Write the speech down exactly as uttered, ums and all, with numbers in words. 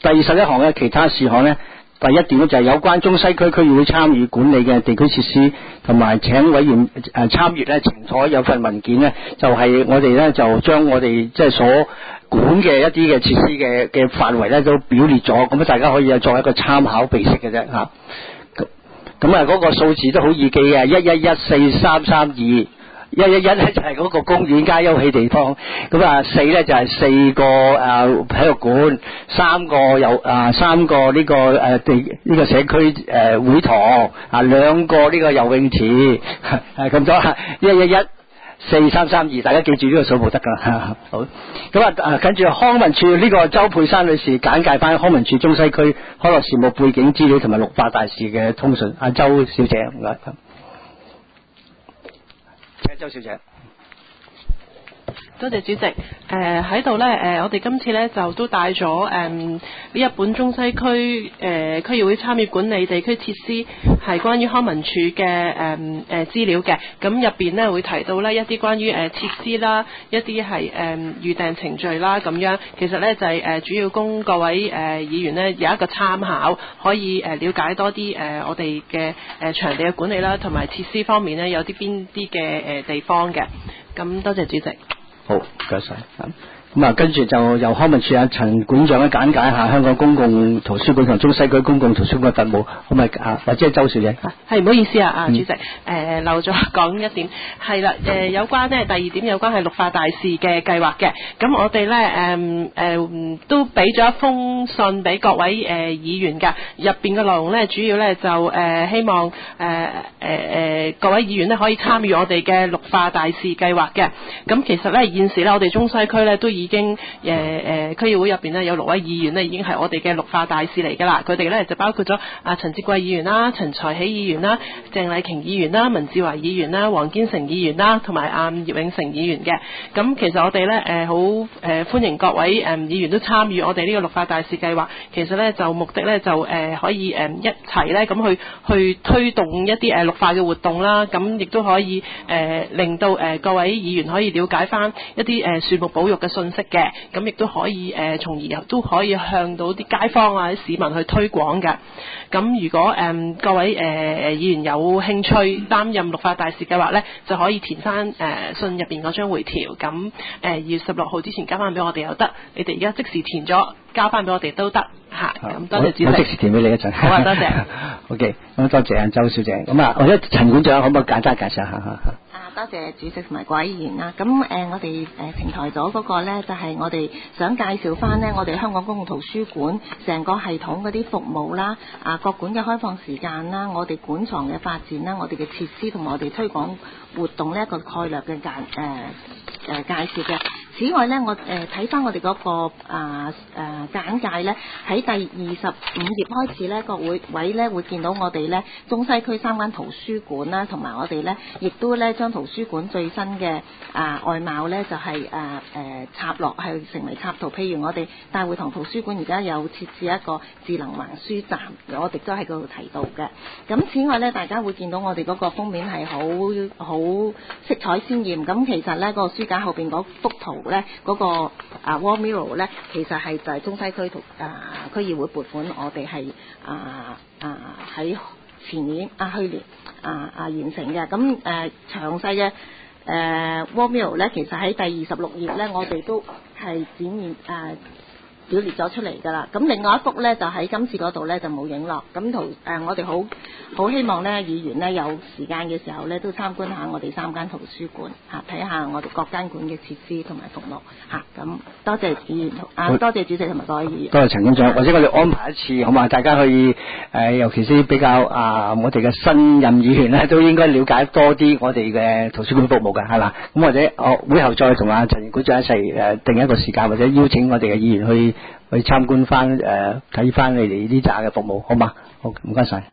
第二十一項嘅其他事項呢，第一點呢就係有關中西區區議會參與管理嘅地區設施，同埋請委員誒參與呢，呈台有份文件呢，就係、是、我哋呢，就將我哋即係所管嘅一啲嘅設施嘅嘅範圍呢都表列咗，咁大家可以有作為一個參考備識嘅啫嚇。咁啊嗰個數字都好易記嘅，一一一四三三二，一一一咧就係嗰個公園加休憩地方，咁啊四咧就係四個誒體育館，三個有啊三個呢個誒地呢個社區誒會堂啊，兩個呢個游泳池，係咁多啦，一一一四三三二，大家記住呢個數目得噶啦。好，咁啊跟住康文署呢個周佩珊女士簡介翻康文署中西區康樂事務背景資料同埋綠化大使嘅通訊，阿周小姐唔該。請周小姐。 多謝主席，誒喺度呢，誒、呃、我哋今次呢就都帶咗誒呢一本中西區誒、呃、區議會參與管理地區設施係關於康文署嘅誒誒資料嘅，咁入邊呢會提到呢一啲關於誒、呃、設施啦，一啲係誒預訂程序啦咁樣，其實呢就係、是、誒、呃、主要供各位誒、呃、議員呢有一個參考，可以誒了解多啲誒、呃、我哋嘅誒場地嘅管理啦，同埋設施方面呢有啲邊啲嘅誒地方嘅，咁多謝主席。 好，唔該晒。咁啊，跟住就由康文署阿陳館長咧簡介一下香港公共圖書館同中西區公共圖書館嘅服務，好咪啊？或者係周小姐？ 係唔好意思啊，啊主席，誒、呃、漏咗講一點，係啦，誒、呃、有關呢第二點有關係綠化大使嘅計劃嘅，咁我哋咧誒誒都俾咗一封信俾各位誒、呃、議員㗎，入邊嘅內容咧主要咧就誒、呃、希望誒誒誒各位議員咧可以參與我哋嘅綠化大使計劃嘅，咁其實咧現時咧我哋中西區咧都已經誒誒區議會入邊咧有六位議員咧已經係我哋嘅綠化大使嚟㗎啦，佢哋咧就包括咗阿陳志貴議員啦、陳才喜議員啦、鄭麗瓊議員啦、文志華議員啦、黃堅成議員啦，同埋阿葉永成議員嘅。咁其實我哋咧誒好誒歡迎各位誒議員都參與我哋呢個綠化大使計劃。其實咧就目的咧就誒可以誒一齊咧咁去去推動一啲誒綠化嘅活動啦。咁亦都可以誒令到誒各位議員可以了解翻一啲誒樹木保育嘅信息嘅。咁亦都可以誒從而都可以向到啲街坊啊、啲市民去推廣嘅。咁如果誒、呃、各位誒誒、呃、議員有興趣擔任綠化大使計劃咧，就可以填翻誒、呃、信入邊嗰張回條，咁誒二月十六號之前交翻俾我哋又得，你哋而家即時填咗交翻俾我哋都得嚇。咁多謝主席。 我即時填俾你一陣。 好啊，多謝。 OK，咁多謝啊周小姐。咁啊，或者陳館長可唔可以簡單介紹下嚇？ 啊，多謝主席同埋各位議員啦。咁誒、呃，我哋誒平台咗嗰個咧，就係、是、我哋想介紹翻呢，我哋香港公共圖書館成個系統嗰啲服務啦，啊各館嘅開放時間啦，我哋館藏嘅發展啦，我哋嘅設施同埋我哋推廣活動呢一個概略嘅介誒誒介紹嘅。此外呢，我誒睇翻我哋嗰、那個啊誒、呃、簡介呢，喺第二十五頁開始呢，各會位呢會見到我哋呢中西區三間圖書館啦，同埋我哋呢亦都呢將圖書館最新嘅啊外貌呢，就係誒誒插落係成為插圖。譬如我哋大會堂圖書館而家有設置一個智能橫書站，我哋都喺嗰度提到嘅。咁此外呢，大家會見到我哋嗰個封面係好好色彩鮮豔。咁其實呢，嗰、那個書架後邊嗰幅圖咧，嗰、那個啊 wall mirror 咧，其實係就係中西區圖啊區議會撥款，我哋係啊啊喺前年啊去年啊啊完成嘅。咁誒詳細嘅誒 wall mirror 咧，其實喺第二十六頁咧，我哋都係展現誒。啊表列咗出嚟㗎啦，咁另外一幅呢，就喺今次嗰度呢，就冇影落，咁圖誒我哋好好希望呢議員呢有時間嘅時候呢，都參觀下我哋三間圖書館嚇，睇下我哋各間館嘅設施同埋服務嚇，咁、啊、多謝議員啊，多謝主席同埋各位議員。多謝陳館長，或者我哋安排一次好嘛？大家可以誒、呃，尤其是比較啊，我哋嘅新任議員呢，都應該了解多啲我哋嘅圖書館服務㗎，係嘛？咁或者我、哦、會後再同阿陳館長一齊誒、呃、定一個時間，或者邀請我哋嘅議員去。去參觀翻誒睇翻你哋呢扎嘅服務，好嘛？好，唔該晒。